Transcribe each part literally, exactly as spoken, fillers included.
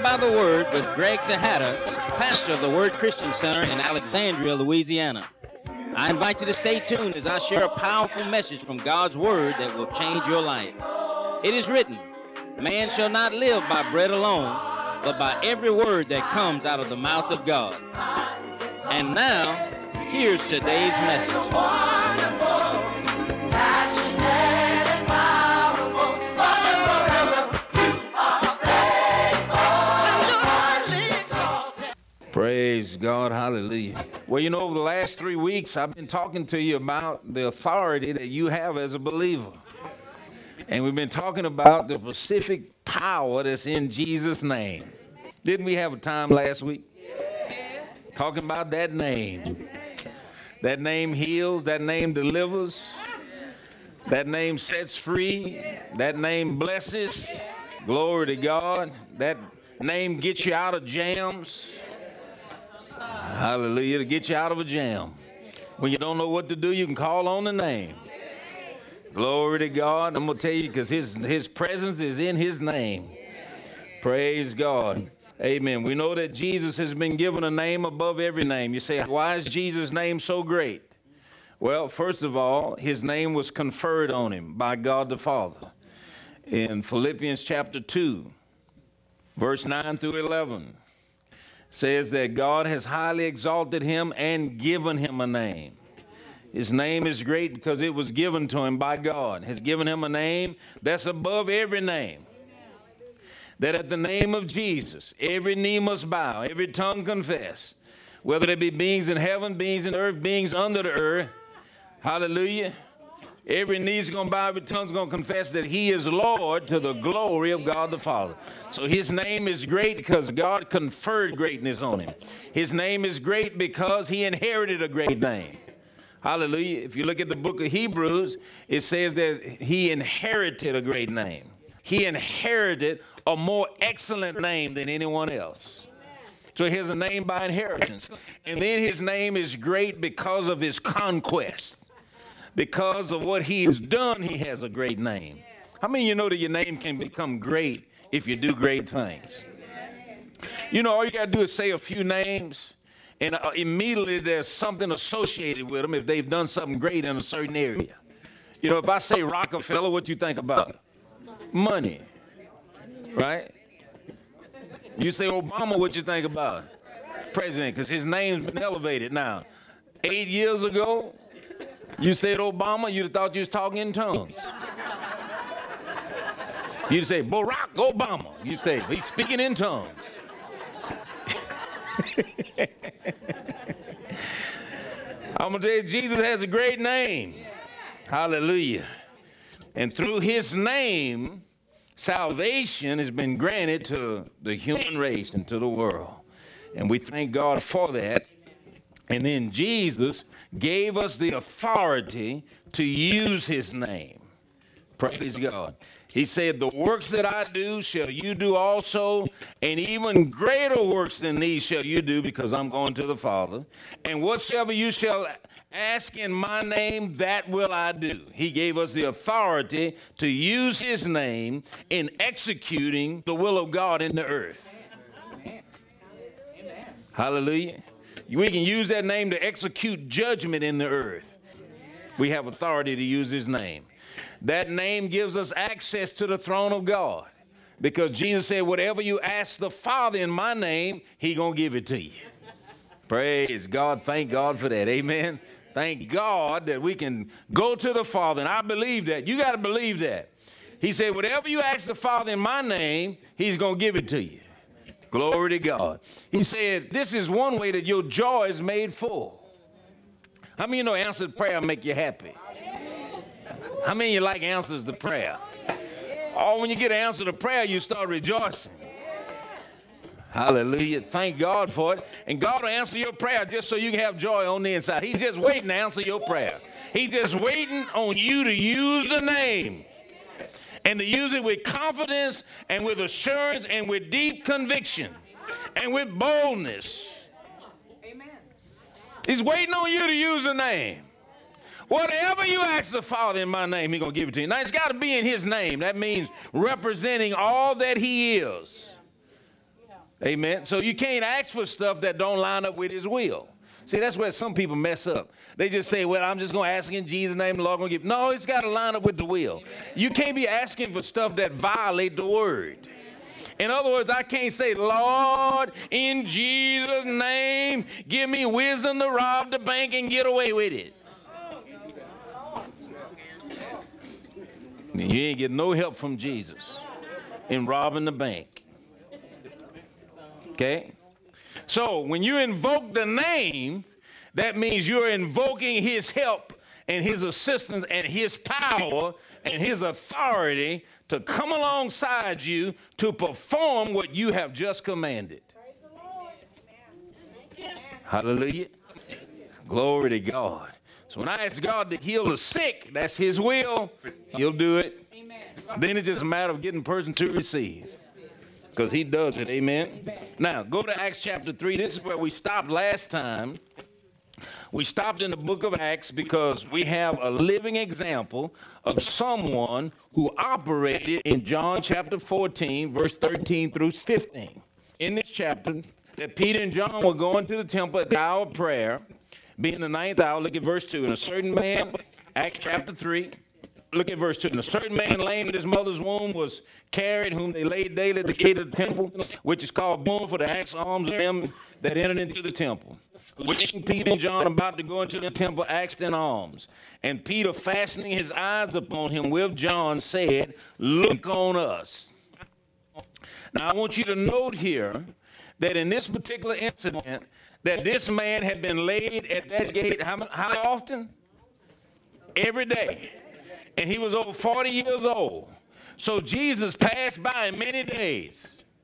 by the Word with Greg Tejada, pastor of the Word Christian Center in Alexandria, Louisiana. I invite you to stay tuned as I share a powerful message from God's Word that will change your life. It is written, man shall not live by bread alone, but by every word that comes out of the mouth of God. And now, here's today's message. Praise God, hallelujah. Well, you know, over the last three weeks, I've been talking to you about the authority that you have as a believer. And we've been talking about the specific power that's in Jesus' name. Didn't we have a time last week? Talking about that name. That name heals, that name delivers, that name sets free, that name blesses. Glory to God. That name gets you out of jams. Hallelujah, to get you out of a jam. When you don't know what to do, you can call on the name. Glory to God. I'm going to tell you because his, his presence is in his name. Praise God. Amen. We know that Jesus has been given a name above every name. You say, why is Jesus' name so great? Well, first of all, his name was conferred on him by God the Father. In Philippians chapter two, verse nine through eleven. Says that God has highly exalted him and given him a name. His name is great because it was given to him by God. Has given him a name that's above every name. That at the name of Jesus, every knee must bow, every tongue confess, whether there be beings in heaven, beings in earth, beings under the earth. Hallelujah. Every knee's going to bow, every tongue's going to confess that he is Lord to the glory of God the Father. So his name is great because God conferred greatness on him. His name is great because he inherited a great name. Hallelujah. If you look at the book of Hebrews, it says that he inherited a great name. He inherited a more excellent name than anyone else. So he has a name by inheritance. And then his name is great because of his conquest. Because of what he has done, he has a great name. How many of you know that your name can become great if you do great things? You know, all you got to do is say a few names, and uh, immediately there's something associated with them if they've done something great in a certain area. You know, if I say Rockefeller, what you think about? Money, right? You say Obama, what you think about? President, because his name's been elevated now. Eight years ago, you said Obama, you'd have thought you was talking in tongues. You'd say, Barack Obama. You say, he's speaking in tongues. I'm going to tell you, Jesus has a great name. Hallelujah. And through his name, salvation has been granted to the human race and to the world. And we thank God for that. And then Jesus gave us the authority to use his name. Praise God. He said, the works that I do shall you do also, and even greater works than these shall you do, because I'm going to the Father. And whatsoever you shall ask in my name, that will I do. He gave us the authority to use his name in executing the will of God in the earth. Amen. Hallelujah. We can use that name to execute judgment in the earth. We have authority to use his name. That name gives us access to the throne of God, because Jesus said, whatever you ask the Father in my name, he's going to give it to you. Praise God. Thank God for that. Amen. Thank God that we can go to the Father, and I believe that. You got to believe that. He said, whatever you ask the Father in my name, he's going to give it to you. Glory to God. He said, this is one way that your joy is made full. How many of you know answered prayer make you happy? How many of you like answers to prayer? Oh, when you get an answer to prayer, you start rejoicing. Hallelujah. Thank God for it. And God will answer your prayer just so you can have joy on the inside. He's just waiting to answer your prayer. He's just waiting on you to use the name. And to use it with confidence and with assurance and with deep conviction and with boldness. Amen. He's waiting on you to use the name. Whatever you ask the Father in my name, he's going to give it to you. Now, it's got to be in his name. That means representing all that he is. Amen. So you can't ask for stuff that don't line up with his will. See, that's where some people mess up. They just say, well, I'm just going to ask in Jesus' name, the Lord going to give. No, it's got to line up with the will. You can't be asking for stuff that violate the word. In other words, I can't say, Lord, in Jesus' name, give me wisdom to rob the bank and get away with it. You ain't get no help from Jesus in robbing the bank. Okay? So when you invoke the name, that means you're invoking his help and his assistance and his power and his authority to come alongside you to perform what you have just commanded. Praise the Lord. Amen. Hallelujah. Glory to God. So when I ask God to heal the sick, that's his will. He'll do it. Amen. Then it's just a matter of getting the person to receive. Because he does it. Amen. Now, go to Acts chapter three. This is where we stopped last time. We stopped in the book of Acts because we have a living example of someone who operated in John chapter fourteen, verse thirteen through fifteen. In this chapter, that Peter and John were going to the temple at the hour of prayer, being the ninth hour. Look at verse two. And a certain man, Acts chapter three, look at verse two. And a certain man lame in his mother's womb was carried, whom they laid daily at the gate of the temple, which is called Boom, for to ask alms of them that entered into the temple. Which Peter and John, about to go into the temple, asked in alms. And Peter, fastening his eyes upon him with John, said, look on us. Now, I want you to note here that in this particular incident, that this man had been laid at that gate how, how often? Every day. And he was over forty years old. So Jesus passed by him many days.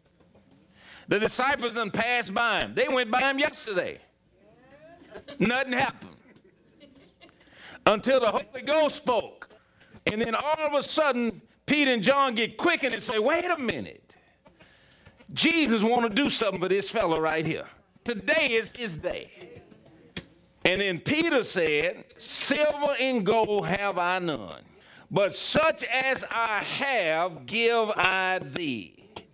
The disciples done passed by him. They went by him yesterday. Nothing happened until the Holy Ghost spoke. And then all of a sudden, Peter and John get quickened and say, wait a minute. Jesus want to do something for this fellow right here. Today is his day. And then Peter said, silver and gold have I none, but such as I have give I thee.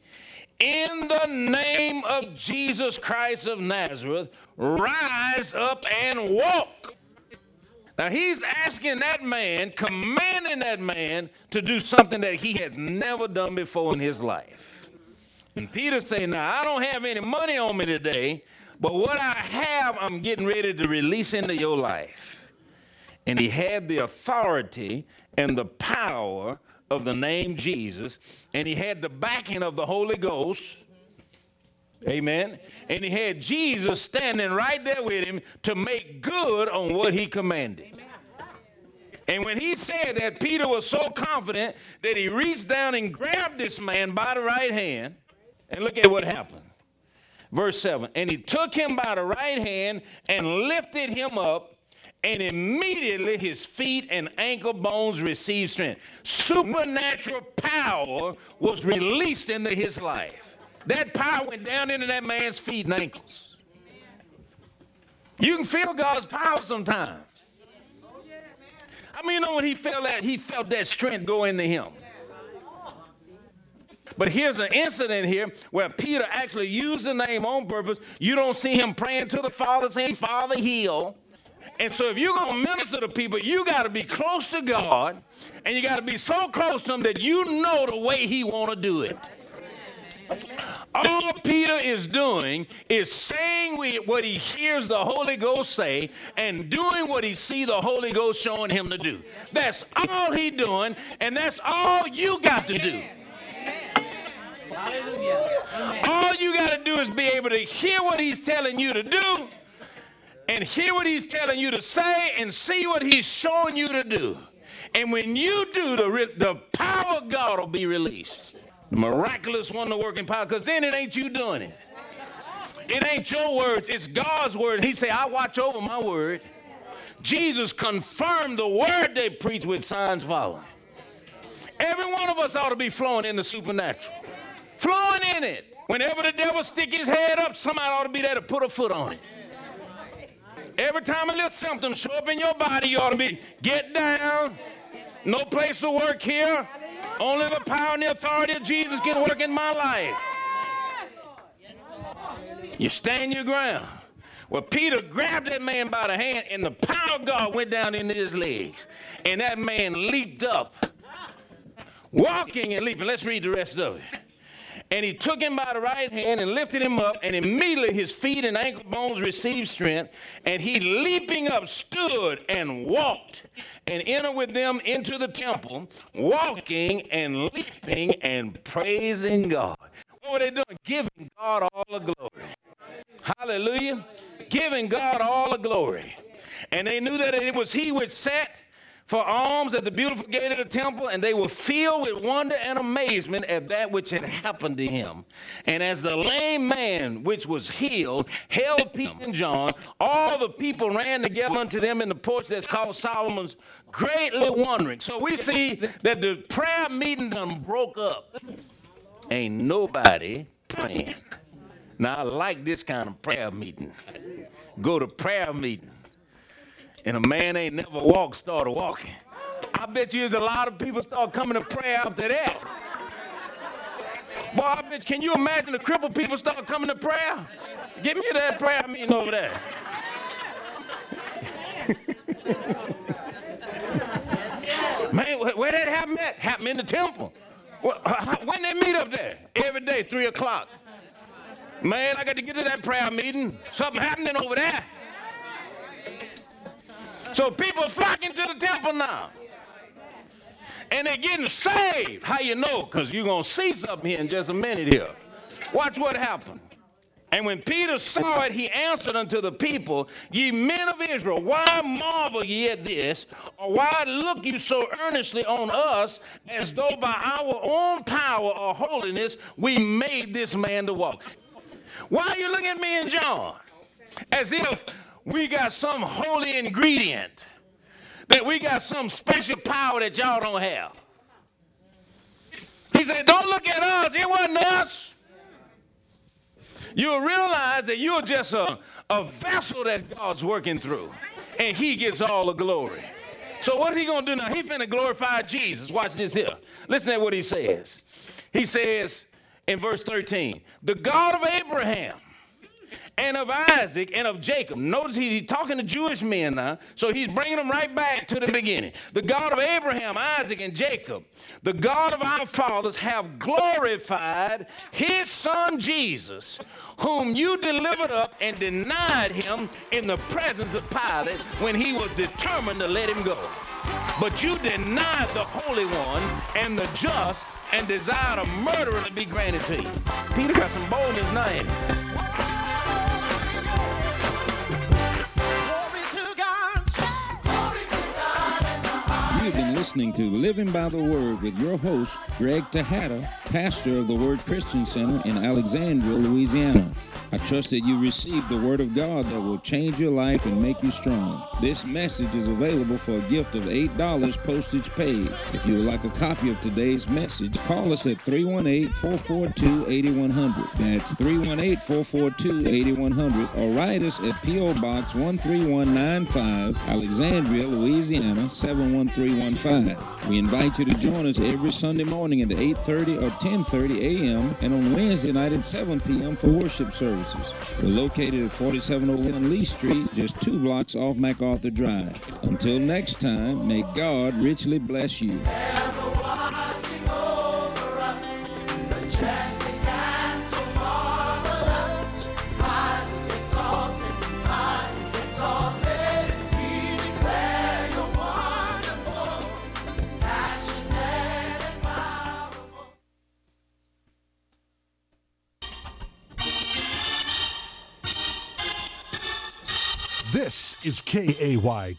In the name of Jesus Christ of Nazareth, rise up and walk. Now he's asking that man, commanding that man to do something that he has never done before in his life. And Peter saying, now I don't have any money on me today, but what I have, I'm getting ready to release into your life. And he had the authority and the power of the name Jesus, and he had the backing of the Holy Ghost. Amen. And he had Jesus standing right there with him to make good on what he commanded. Amen. And when he said that, Peter was so confident that he reached down and grabbed this man by the right hand. And look at what happened. Verse seven. And he took him by the right hand and lifted him up, and immediately his feet and ankle bones received strength. Supernatural power was released into his life. That power went down into that man's feet and ankles. You can feel God's power sometimes. I mean, you know when he felt that, he felt that strength go into him. But here's an incident here where Peter actually used the name on purpose. You don't see him praying to the Father saying, Father, heal. And so if you're going to minister to people, you got to be close to God, and you got to be so close to him that you know the way he want to do it. All Peter is doing is saying what he hears the Holy Ghost say and doing what he see the Holy Ghost showing him to do. That's all he doing, and that's all you got to do. All you got to do is be able to hear what he's telling you to do, and hear what he's telling you to say, and see what he's showing you to do. And when you do, the, the power of God will be released. The miraculous wonder-working power, because then it ain't you doing it. It ain't your words, it's God's word. He said, I watch over my word. Jesus confirmed the word they preach with signs following. Every one of us ought to be flowing in the supernatural. Flowing in it. Whenever the devil stick his head up, somebody ought to be there to put a foot on it. Every time a little symptom show up in your body, you ought to be, get down. No place to work here. Only the power and the authority of Jesus can work in my life. You stand your ground. Well, Peter grabbed that man by the hand, and the power of God went down into his legs. And that man leaped up, walking and leaping. Let's read the rest of it. And he took him by the right hand and lifted him up, and immediately his feet and ankle bones received strength. And he, leaping up, stood and walked and entered with them into the temple, walking and leaping and praising God. What were they doing? Giving God all the glory. Hallelujah. Giving God all the glory. And they knew that it was he which sat for alms at the beautiful gate of the temple, and they were filled with wonder and amazement at that which had happened to him. And as the lame man which was healed held Peter and John, all the people ran together unto them in the porch that's called Solomon's, greatly wondering. So we see that the prayer meeting done broke up. Ain't nobody praying. Now, I like this kind of prayer meeting. Go to prayer meeting, and a man ain't never walked started walking. I bet you there's a lot of people start coming to prayer after that. Boy, I bet, can you imagine the crippled people start coming to prayer? Give me that prayer meeting over there. Man, where that happen at? Happened in the temple. When they meet up there? Every day, three o'clock. Man, I got to get to that prayer meeting. Something happening over there. So people are flocking to the temple now. And they're getting saved. How you know? Because you're going to see something here in just a minute here. Watch what happened. And when Peter saw it, he answered unto the people, ye men of Israel, why marvel ye at this? Or why look you so earnestly on us, as though by our own power or holiness we made this man to walk? Why are you looking at me and John as if we got some holy ingredient, that we got some special power that y'all don't have? He said, don't look at us. It wasn't us. You'll realize that you're just a, a vessel that God's working through, and he gets all the glory. So what is he going to do now? He's finna glorify Jesus. Watch this here. Listen to what he says. He says in verse thirteen, the God of Abraham and of Isaac and of Jacob. Notice he, he's talking to Jewish men now, so he's bringing them right back to the beginning. The God of Abraham, Isaac, and Jacob, the God of our fathers, have glorified his son Jesus, whom you delivered up and denied him in the presence of Pilate when he was determined to let him go. But you denied the Holy One and the just and desired a murderer to be granted to you. Peter got some boldness now in him. You've been listening to Living by the Word with your host, Greg Tejada, pastor of the Word Christian Center in Alexandria, Louisiana. I trust that you received the Word of God that will change your life and make you strong. This message is available for a gift of eight dollars postage paid. If you would like a copy of today's message, call us at three one eight, four four two, eight one zero zero. That's three one eight, four four two, eight one zero zero. Or write us at P O Box one three one nine five, Alexandria, Louisiana, seven one three one five. We invite you to join us every Sunday morning at eight thirty or ten thirty a.m. and on Wednesday night at seven p.m. for worship services. We're located at forty-seven oh one Lee Street, just two blocks off MacArthur Drive. Until next time, may God richly bless you. This is K A Y